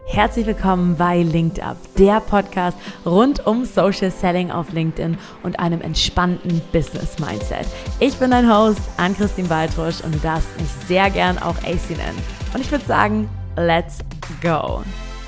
Herzlich willkommen bei Linked Up, der Podcast rund um Social Selling auf LinkedIn und einem entspannten Business Mindset. Ich bin dein Host, Ann-Christine Baltrusch, und du darfst mich sehr gern auch AC nennen. Und ich würde sagen, let's go!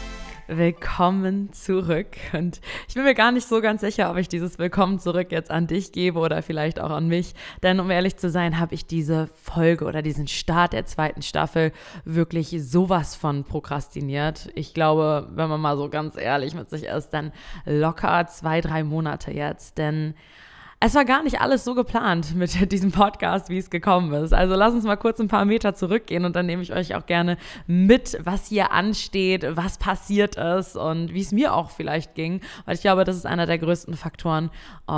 Willkommen zurück, und ich bin mir gar nicht so ganz sicher, ob ich dieses Willkommen zurück jetzt an dich gebe oder vielleicht auch an mich, denn um ehrlich zu sein, habe ich diese Folge oder diesen Start der 2. Staffel wirklich sowas von prokrastiniert. Ich glaube, wenn man mal so ganz ehrlich mit sich ist, dann locker 2-3 Monate jetzt, denn es war gar nicht alles so geplant mit diesem Podcast, wie es gekommen ist. Also lass uns mal kurz ein paar Meter zurückgehen, und dann nehme ich euch auch gerne mit, was hier ansteht, was passiert ist und wie es mir auch vielleicht ging. Weil ich glaube, das ist einer der größten Faktoren,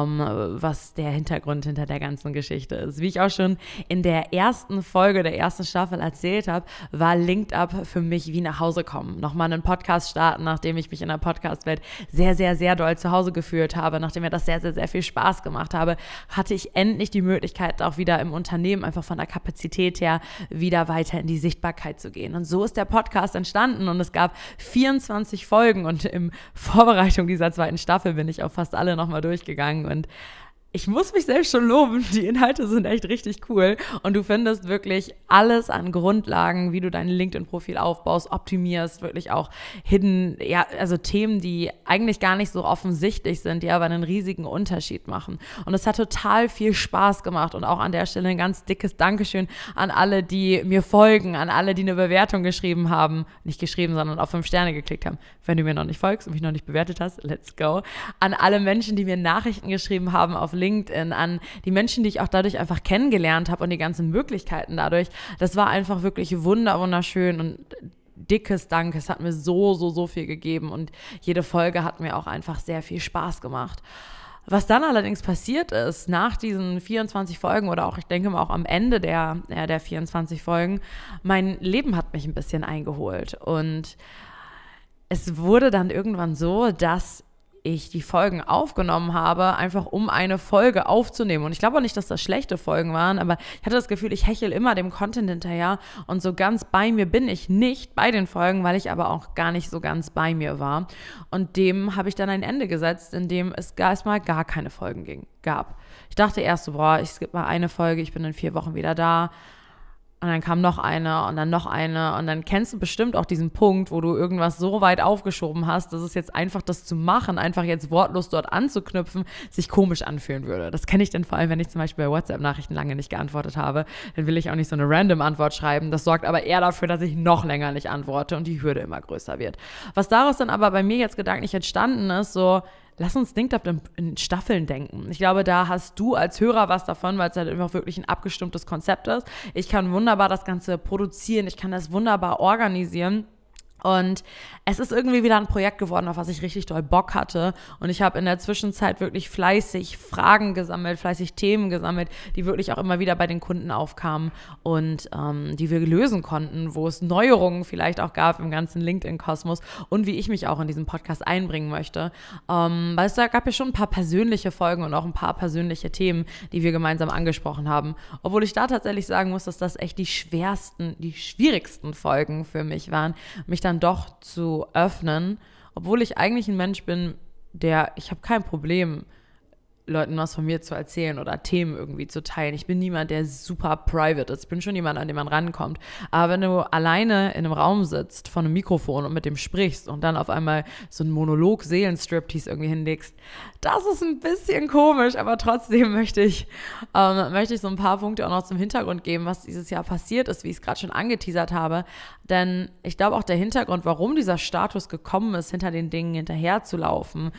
was der Hintergrund hinter der ganzen Geschichte ist. Wie ich auch schon in der ersten Folge der 1. Staffel erzählt habe, war Linked Up für mich wie nach Hause kommen. Nochmal einen Podcast starten, nachdem ich mich in der Podcast-Welt sehr, sehr, sehr doll zu Hause gefühlt habe, nachdem mir das sehr, sehr, sehr viel Spaß gemacht habe, hatte ich endlich die Möglichkeit, auch wieder im Unternehmen einfach von der Kapazität her wieder weiter in die Sichtbarkeit zu gehen. Und so ist der Podcast entstanden, und es gab 24 Folgen, und in Vorbereitung dieser 2. Staffel bin ich auch fast alle nochmal durchgegangen, und ich muss mich selbst schon loben, die Inhalte sind echt richtig cool, und du findest wirklich alles an Grundlagen, wie du dein LinkedIn-Profil aufbaust, optimierst, wirklich auch also Themen, die eigentlich gar nicht so offensichtlich sind, die aber einen riesigen Unterschied machen. Und es hat total viel Spaß gemacht, und auch an der Stelle ein ganz dickes Dankeschön an alle, die mir folgen, an alle, die eine Bewertung geschrieben haben, nicht geschrieben, sondern auf 5 Sterne geklickt haben. Wenn du mir noch nicht folgst und mich noch nicht bewertet hast, let's go. An alle Menschen, die mir Nachrichten geschrieben haben auf LinkedIn, an die Menschen, die ich auch dadurch einfach kennengelernt habe und die ganzen Möglichkeiten dadurch. Das war einfach wirklich wunderschön, und dickes Dank. Es hat mir so viel gegeben, und jede Folge hat mir auch einfach sehr viel Spaß gemacht. Was dann allerdings passiert ist, nach diesen 24 Folgen oder auch, ich denke mal auch am Ende der 24 Folgen, mein Leben hat mich ein bisschen eingeholt, und es wurde dann irgendwann so, dass ich die Folgen aufgenommen habe, einfach um eine Folge aufzunehmen. Und ich glaube auch nicht, dass das schlechte Folgen waren, aber ich hatte das Gefühl, ich hechel immer dem Content hinterher, und so ganz bei mir bin ich nicht bei den Folgen, weil ich aber auch gar nicht so ganz bei mir war. Und dem habe ich dann ein Ende gesetzt, indem es erstmal gar keine Folgen gab. Ich dachte erst so, ich skippe mal eine Folge, ich bin in 4 Wochen wieder da. Und dann kam noch eine und dann noch eine, und dann kennst du bestimmt auch diesen Punkt, wo du irgendwas so weit aufgeschoben hast, dass es jetzt einfach das zu machen, einfach jetzt wortlos dort anzuknüpfen, sich komisch anfühlen würde. Das kenne ich dann vor allem, wenn ich zum Beispiel bei WhatsApp-Nachrichten lange nicht geantwortet habe. Dann will ich auch nicht so eine random Antwort schreiben. Das sorgt aber eher dafür, dass ich noch länger nicht antworte und die Hürde immer größer wird. Was daraus dann aber bei mir jetzt gedanklich entstanden ist, so: Lass uns Linked Up in Staffeln denken. Ich glaube, da hast du als Hörer was davon, weil es halt einfach wirklich ein abgestimmtes Konzept ist. Ich kann wunderbar das Ganze produzieren, ich kann das wunderbar organisieren. Und es ist irgendwie wieder ein Projekt geworden, auf was ich richtig doll Bock hatte. Und ich habe in der Zwischenzeit wirklich fleißig Fragen gesammelt, fleißig Themen gesammelt, die wirklich auch immer wieder bei den Kunden aufkamen und die wir lösen konnten, wo es Neuerungen vielleicht auch gab im ganzen LinkedIn-Kosmos und wie ich mich auch in diesen Podcast einbringen möchte. Weil es da gab ja schon ein paar persönliche Folgen und auch ein paar persönliche Themen, die wir gemeinsam angesprochen haben. Obwohl ich da tatsächlich sagen muss, dass das echt die schwierigsten Folgen für mich waren, mich dann doch zu öffnen, obwohl ich eigentlich ein Mensch bin, ich habe kein Problem, Leuten was von mir zu erzählen oder Themen irgendwie zu teilen. Ich bin niemand, der super private ist. Ich bin schon jemand, an den man rankommt. Aber wenn du alleine in einem Raum sitzt, vor einem Mikrofon und mit dem sprichst und dann auf einmal so einen Monolog-Seelenstriptease irgendwie hinlegst, das ist ein bisschen komisch, aber trotzdem möchte ich so ein paar Punkte auch noch zum Hintergrund geben, was dieses Jahr passiert ist, wie ich es gerade schon angeteasert habe. Denn ich glaube auch der Hintergrund, warum dieser Status gekommen ist, hinter den Dingen hinterherzulaufen,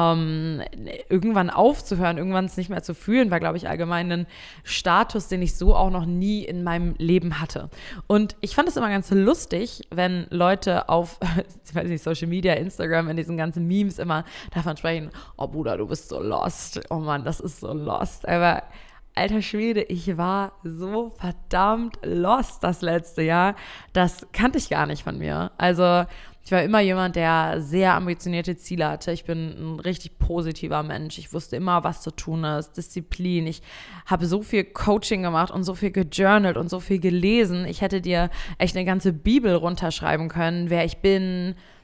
irgendwann aufzuhören, irgendwann es nicht mehr zu fühlen, war, glaube ich, allgemein ein Status, den ich so auch noch nie in meinem Leben hatte. Und ich fand es immer ganz lustig, wenn Leute auf, ich weiß nicht, Social Media, Instagram, in diesen ganzen Memes immer davon sprechen: Oh Bruder, du bist so lost. Oh Mann, das ist so lost. Aber alter Schwede, ich war so verdammt lost das letzte Jahr. Das kannte ich gar nicht von mir. Also ich war immer jemand, der sehr ambitionierte Ziele hatte. Ich bin ein richtig positiver Mensch. Ich wusste immer, was zu tun ist. Disziplin. Ich habe so viel Coaching gemacht und so viel gejournalt und so viel gelesen. Ich hätte dir echt eine ganze Bibel runterschreiben können, wer ich bin,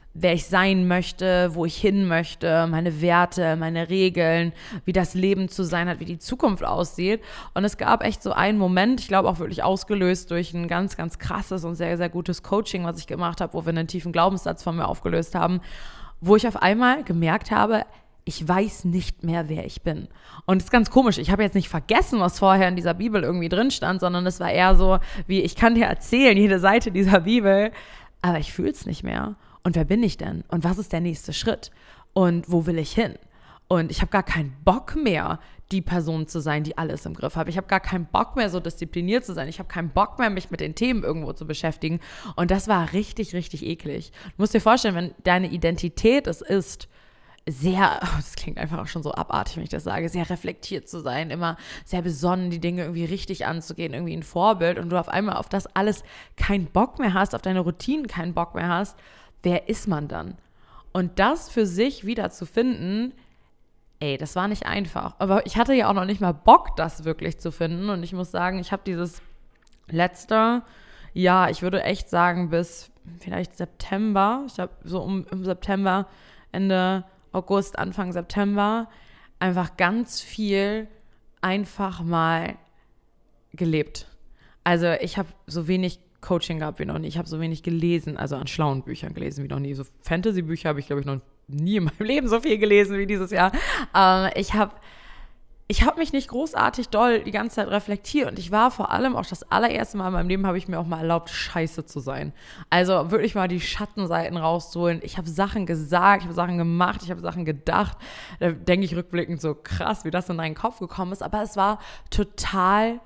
wer ich sein möchte, wo ich hin möchte, meine Werte, meine Regeln, wie das Leben zu sein hat, wie die Zukunft aussieht. Und es gab echt so einen Moment, ich glaube auch wirklich ausgelöst durch ein ganz, ganz krasses und sehr, sehr gutes Coaching, was ich gemacht habe, wo wir einen tiefen Glaubenssatz von mir aufgelöst haben, wo ich auf einmal gemerkt habe, ich weiß nicht mehr, wer ich bin. Und es ist ganz komisch, ich habe jetzt nicht vergessen, was vorher in dieser Bibel irgendwie drin stand, sondern es war eher so, wie ich kann dir erzählen, jede Seite dieser Bibel, aber ich fühle es nicht mehr. Und wer bin ich denn? Und was ist der nächste Schritt? Und wo will ich hin? Und ich habe gar keinen Bock mehr, die Person zu sein, die alles im Griff hat. Ich habe gar keinen Bock mehr, so diszipliniert zu sein. Ich habe keinen Bock mehr, mich mit den Themen irgendwo zu beschäftigen. Und das war richtig, richtig eklig. Du musst dir vorstellen, wenn deine Identität es ist, sehr, das klingt einfach auch schon so abartig, wenn ich das sage, sehr reflektiert zu sein, immer sehr besonnen, die Dinge irgendwie richtig anzugehen, irgendwie ein Vorbild und du auf einmal auf das alles keinen Bock mehr hast, auf deine Routinen keinen Bock mehr hast, wer ist man dann? Und das für sich wieder zu finden, das war nicht einfach. Aber ich hatte ja auch noch nicht mal Bock, das wirklich zu finden. Und ich muss sagen, ich habe dieses letzte Jahr, ich würde echt sagen, bis vielleicht September, ich habe so im September, Ende August, Anfang September, einfach ganz viel einfach mal gelebt. Also ich habe so wenig Coaching gehabt wie noch nie. Ich habe so wenig gelesen, also an schlauen Büchern gelesen wie noch nie. So Fantasy-Bücher habe ich, glaube ich, noch nie in meinem Leben so viel gelesen wie dieses Jahr. Ich habe mich nicht großartig doll die ganze Zeit reflektiert und ich war vor allem auch das allererste Mal in meinem Leben, habe ich mir auch mal erlaubt, scheiße zu sein. Also wirklich mal die Schattenseiten rauszuholen. Ich habe Sachen gesagt, ich habe Sachen gemacht, ich habe Sachen gedacht. Da denke ich rückblickend so krass, wie das in deinen Kopf gekommen ist. Aber es war total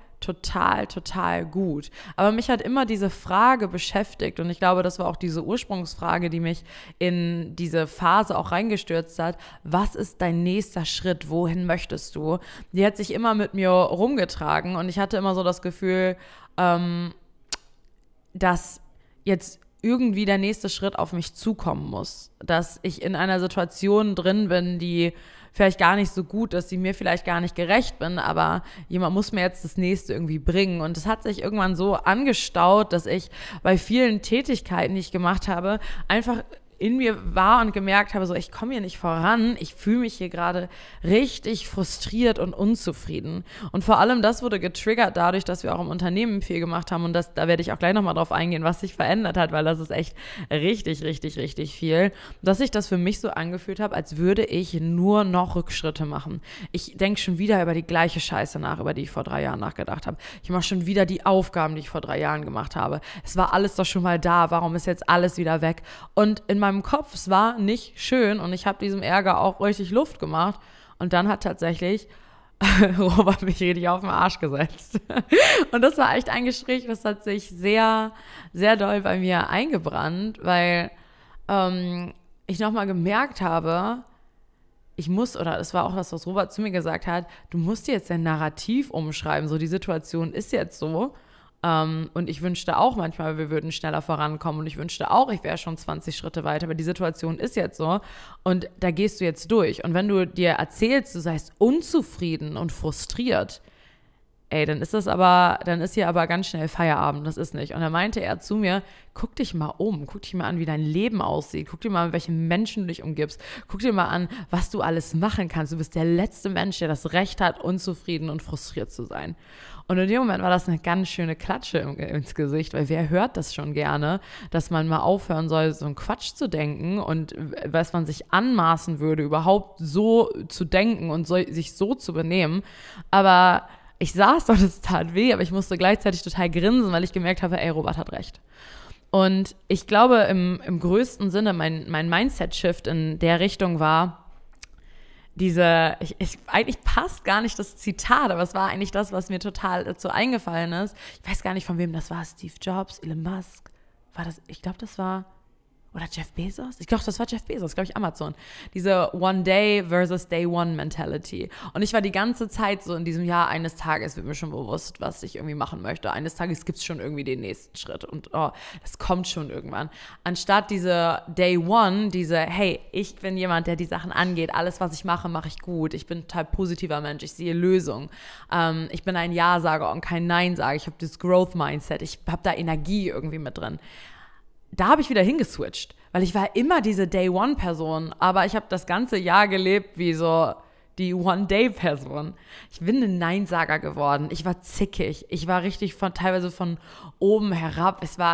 gut. Aber mich hat immer diese Frage beschäftigt und ich glaube, das war auch diese Ursprungsfrage, die mich in diese Phase auch reingestürzt hat. Was ist dein nächster Schritt? Wohin möchtest du? Die hat sich immer mit mir rumgetragen und ich hatte immer so das Gefühl, dass jetzt irgendwie der nächste Schritt auf mich zukommen muss. Dass ich in einer Situation drin bin, die vielleicht gar nicht so gut ist, die mir vielleicht gar nicht gerecht bin, aber jemand muss mir jetzt das Nächste irgendwie bringen. Und es hat sich irgendwann so angestaut, dass ich bei vielen Tätigkeiten, die ich gemacht habe, einfach in mir war und gemerkt habe, so ich komme hier nicht voran, ich fühle mich hier gerade richtig frustriert und unzufrieden. Und vor allem das wurde getriggert dadurch, dass wir auch im Unternehmen viel gemacht haben und da werde ich auch gleich nochmal drauf eingehen, was sich verändert hat, weil das ist echt richtig viel, dass sich das für mich so angefühlt habe, als würde ich nur noch Rückschritte machen. Ich denke schon wieder über die gleiche Scheiße nach, über die ich vor 3 Jahren nachgedacht habe. Ich mache schon wieder die Aufgaben, die ich vor 3 Jahren gemacht habe. Es war alles doch schon mal da, warum ist jetzt alles wieder weg? Und in meinem Kopf, es war nicht schön und ich habe diesem Ärger auch richtig Luft gemacht und dann hat tatsächlich Robert mich richtig auf den Arsch gesetzt. Und das war echt ein Gespräch, das hat sich sehr, sehr doll bei mir eingebrannt, weil ich nochmal gemerkt habe, es war auch was Robert zu mir gesagt hat, du musst dir jetzt dein Narrativ umschreiben, so die Situation ist jetzt so. Und ich wünschte auch manchmal, wir würden schneller vorankommen und ich wünschte auch, ich wäre schon 20 Schritte weiter, aber die Situation ist jetzt so und da gehst du jetzt durch. Und wenn du dir erzählst, du seist unzufrieden und frustriert, dann ist hier aber ganz schnell Feierabend, das ist nicht. Und dann meinte er zu mir, guck dich mal um, guck dich mal an, wie dein Leben aussieht, guck dir mal an, welche Menschen du dich umgibst, guck dir mal an, was du alles machen kannst. Du bist der letzte Mensch, der das Recht hat, unzufrieden und frustriert zu sein. Und in dem Moment war das eine ganz schöne Klatsche ins Gesicht, weil wer hört das schon gerne, dass man mal aufhören soll, so einen Quatsch zu denken und was man sich anmaßen würde, überhaupt so zu denken und sich so zu benehmen. Aber ich saß und es tat weh, aber ich musste gleichzeitig total grinsen, weil ich gemerkt habe, Robert hat recht. Und ich glaube, im größten Sinne, mein Mindset-Shift in der Richtung war, eigentlich passt gar nicht das Zitat, aber es war eigentlich das, was mir total dazu eingefallen ist. Ich weiß gar nicht, von wem das war, Steve Jobs, Elon Musk, ich glaube, das war, oder Jeff Bezos? Ich glaube, das war Jeff Bezos, glaube ich, Amazon. Diese One-Day versus Day-One-Mentality. Und ich war die ganze Zeit so in diesem Jahr, eines Tages wird mir schon bewusst, was ich irgendwie machen möchte. Eines Tages gibt es schon irgendwie den nächsten Schritt. Und das kommt schon irgendwann. Anstatt diese Day-One, hey, ich bin jemand, der die Sachen angeht. Alles, was ich mache, mache ich gut. Ich bin ein total positiver Mensch. Ich sehe Lösungen. Ich bin ein Ja-Sager und kein Nein-Sager. Ich habe das Growth-Mindset. Ich habe da Energie irgendwie mit drin. Da habe ich wieder hingeswitcht, weil ich war immer diese Day-One-Person, aber ich habe das ganze Jahr gelebt wie so die One-Day-Person. Ich bin ein Neinsager geworden. Ich war zickig. Ich war richtig teilweise von oben herab. Es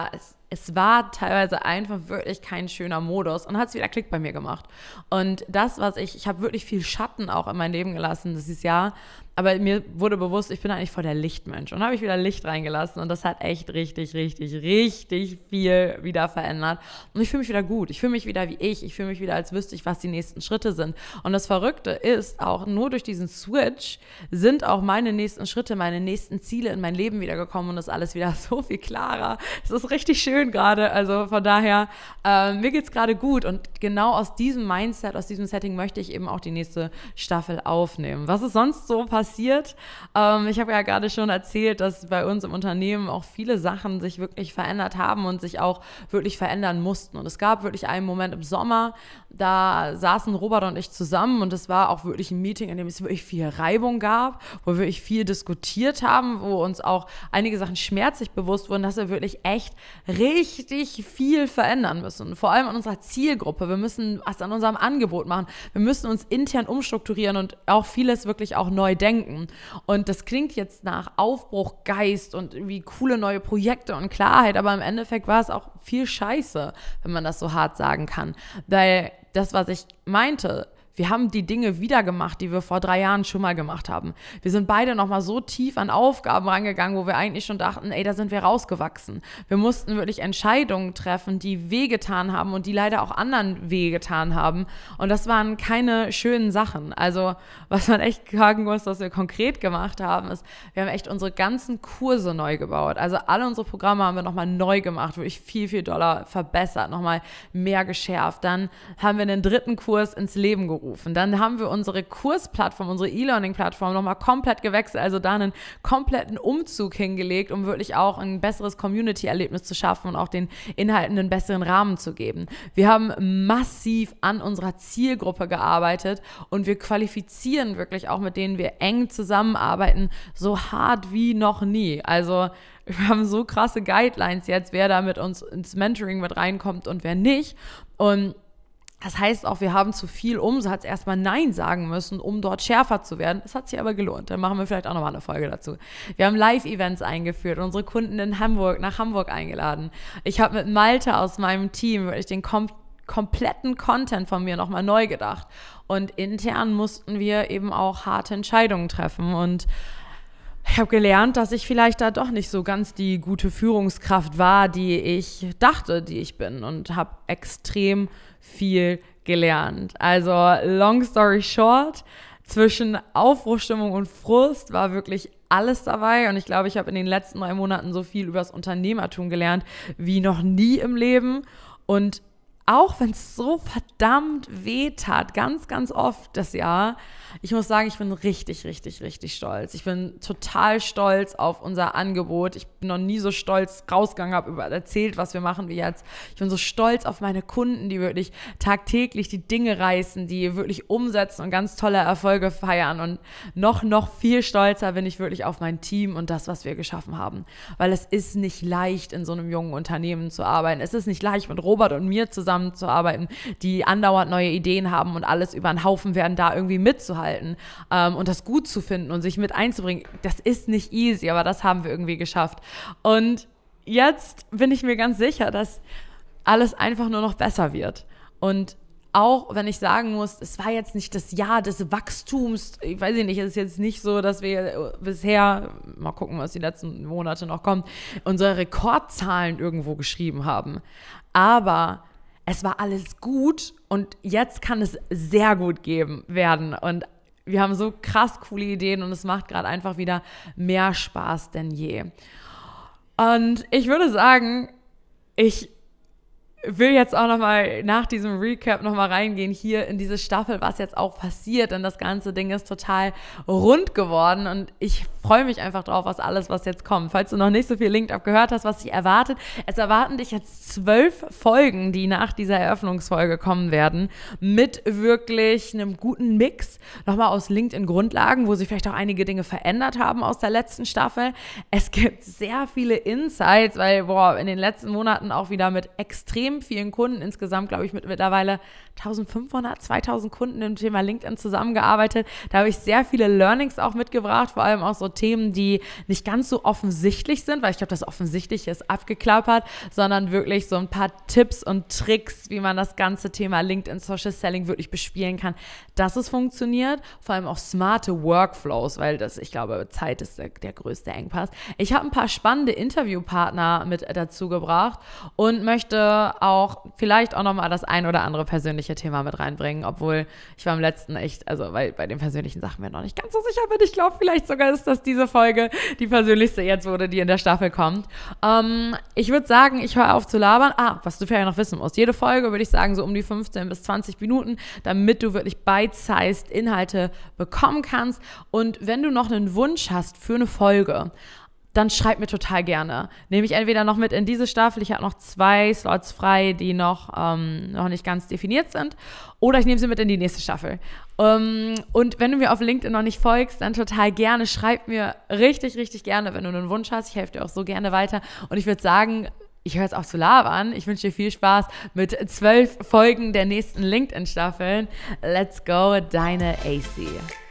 war teilweise einfach wirklich kein schöner Modus und hat es wieder Klick bei mir gemacht. Und das, ich habe wirklich viel Schatten auch in mein Leben gelassen dieses Jahr, aber mir wurde bewusst, ich bin eigentlich voll der Lichtmensch. Und habe ich wieder Licht reingelassen und das hat echt richtig, richtig, richtig viel wieder verändert. Und ich fühle mich wieder gut. Ich fühle mich wieder wie ich. Ich fühle mich wieder, als wüsste ich, was die nächsten Schritte sind. Und das Verrückte ist, auch nur durch diesen Switch sind auch meine nächsten Schritte, meine nächsten Ziele in mein Leben wieder gekommen und das ist alles wieder so viel klarer. Es ist richtig schön gerade. Also von daher, mir geht's gerade gut. Und genau aus diesem Mindset, aus diesem Setting möchte ich eben auch die nächste Staffel aufnehmen. Was ist sonst so passiert? Ich habe ja gerade schon erzählt, dass bei uns im Unternehmen auch viele Sachen sich wirklich verändert haben und sich auch wirklich verändern mussten. Und es gab wirklich einen Moment im Sommer, da saßen Robert und ich zusammen und es war auch wirklich ein Meeting, in dem es wirklich viel Reibung gab, wo wir wirklich viel diskutiert haben, wo uns auch einige Sachen schmerzlich bewusst wurden, dass wir wirklich echt richtig viel verändern müssen. Vor allem an unserer Zielgruppe. Wir müssen was an unserem Angebot machen. Wir müssen uns intern umstrukturieren und auch vieles wirklich auch neu denken. Und das klingt jetzt nach Aufbruch, Geist und irgendwie coole neue Projekte und Klarheit, aber im Endeffekt war es auch viel Scheiße, wenn man das so hart sagen kann. Weil das, was ich meinte, wir haben die Dinge wieder gemacht, die wir vor 3 Jahren schon mal gemacht haben. Wir sind beide nochmal so tief an Aufgaben rangegangen, wo wir eigentlich schon dachten, da sind wir rausgewachsen. Wir mussten wirklich Entscheidungen treffen, die wehgetan haben und die leider auch anderen wehgetan haben. Und das waren keine schönen Sachen. Also was man echt sagen muss, was wir konkret gemacht haben, ist, wir haben echt unsere ganzen Kurse neu gebaut. Also alle unsere Programme haben wir nochmal neu gemacht, wirklich viel, viel doller verbessert, nochmal mehr geschärft. Dann haben wir einen 3. Kurs ins Leben gerufen. Dann haben wir unsere Kursplattform, unsere E-Learning-Plattform nochmal komplett gewechselt, also da einen kompletten Umzug hingelegt, um wirklich auch ein besseres Community-Erlebnis zu schaffen und auch den Inhalten einen besseren Rahmen zu geben. Wir haben massiv an unserer Zielgruppe gearbeitet und wir qualifizieren wirklich auch, mit denen wir eng zusammenarbeiten, so hart wie noch nie. Also wir haben so krasse Guidelines jetzt, wer da mit uns ins Mentoring mit reinkommt und wer nicht. Und das heißt auch, wir haben zu viel Umsatz erstmal Nein sagen müssen, um dort schärfer zu werden. Das hat sich aber gelohnt. Dann machen wir vielleicht auch nochmal eine Folge dazu. Wir haben Live-Events eingeführt, unsere Kunden nach Hamburg eingeladen. Ich habe mit Malte aus meinem Team wirklich den kompletten Content von mir nochmal neu gedacht. Und intern mussten wir eben auch harte Entscheidungen treffen. Und ich habe gelernt, dass ich vielleicht da doch nicht so ganz die gute Führungskraft war, die ich dachte, die ich bin. Und habe extrem viel gelernt. Also long story short, zwischen Aufbruchstimmung und Frust war wirklich alles dabei und ich glaube, ich habe in den letzten 3 Monaten so viel über das Unternehmertum gelernt wie noch nie im Leben und auch wenn es so verdammt weh tat, ganz, ganz oft das Jahr, ich muss sagen, ich bin richtig, richtig, richtig stolz. Ich bin total stolz auf unser Angebot. Ich bin noch nie so stolz rausgegangen, habe erzählt, was wir machen wie jetzt. Ich bin so stolz auf meine Kunden, die wirklich tagtäglich die Dinge reißen, die wirklich umsetzen und ganz tolle Erfolge feiern. Und noch viel stolzer bin ich wirklich auf mein Team und das, was wir geschaffen haben. Weil es ist nicht leicht, in so einem jungen Unternehmen zu arbeiten. Es ist nicht leicht, mit Robert und mir zusammenzuarbeiten, die andauernd neue Ideen haben und alles über den Haufen werden, da irgendwie mitzuhalten und das gut zu finden und sich mit einzubringen. Das ist nicht easy, aber das haben wir irgendwie geschafft. Und jetzt bin ich mir ganz sicher, dass alles einfach nur noch besser wird. Und auch wenn ich sagen muss, es war jetzt nicht das Jahr des Wachstums, ich weiß nicht, es ist jetzt nicht so, dass wir bisher, mal gucken, was die letzten Monate noch kommt, unsere Rekordzahlen irgendwo geschrieben haben. Aber es war alles gut und jetzt kann es sehr gut werden und wir haben so krass coole Ideen und es macht gerade einfach wieder mehr Spaß denn je. Und ich würde sagen, ich will jetzt auch nochmal nach diesem Recap nochmal reingehen hier in diese Staffel, was jetzt auch passiert, denn das ganze Ding ist total rund geworden und ich freue mich einfach drauf, was jetzt kommt. Falls du noch nicht so viel Linked Up gehört hast, was dich erwartet, es erwarten dich jetzt 12 Folgen, die nach dieser Eröffnungsfolge kommen werden, mit wirklich einem guten Mix, nochmal aus LinkedIn-Grundlagen, wo sich vielleicht auch einige Dinge verändert haben aus der letzten Staffel. Es gibt sehr viele Insights, weil in den letzten Monaten auch wieder mit extrem vielen Kunden, insgesamt glaube ich mit mittlerweile 1500, 2000 Kunden im Thema LinkedIn zusammengearbeitet. Da habe ich sehr viele Learnings auch mitgebracht, vor allem auch so Themen, die nicht ganz so offensichtlich sind, weil ich glaube, das Offensichtliche ist abgeklappert, sondern wirklich so ein paar Tipps und Tricks, wie man das ganze Thema LinkedIn Social Selling wirklich bespielen kann, dass es funktioniert. Vor allem auch smarte Workflows, weil ich glaube, Zeit ist der größte Engpass. Ich habe ein paar spannende Interviewpartner mit dazu gebracht und möchte auch vielleicht auch nochmal das ein oder andere persönliche Thema mit reinbringen, obwohl ich beim letzten weil bei den persönlichen Sachen mir noch nicht ganz so sicher bin. Ich glaube, vielleicht sogar ist das diese Folge die persönlichste jetzt wurde, die in der Staffel kommt. Ich würde sagen, ich höre auf zu labern. Was du vielleicht noch wissen musst. Jede Folge würde ich sagen, so um die 15 bis 20 Minuten, damit du wirklich bite-sized Inhalte bekommen kannst. Und wenn du noch einen Wunsch hast für eine Folge, dann schreib mir total gerne. Nehme ich entweder noch mit in diese Staffel, ich habe noch 2 Slots frei, die noch nicht ganz definiert sind, oder ich nehme sie mit in die nächste Staffel. Und wenn du mir auf LinkedIn noch nicht folgst, dann total gerne, schreib mir richtig, richtig gerne, wenn du einen Wunsch hast. Ich helfe dir auch so gerne weiter. Und ich würde sagen, ich höre jetzt auf zu labern. Ich wünsche dir viel Spaß mit 12 Folgen der nächsten LinkedIn-Staffeln. Let's go, deine AC.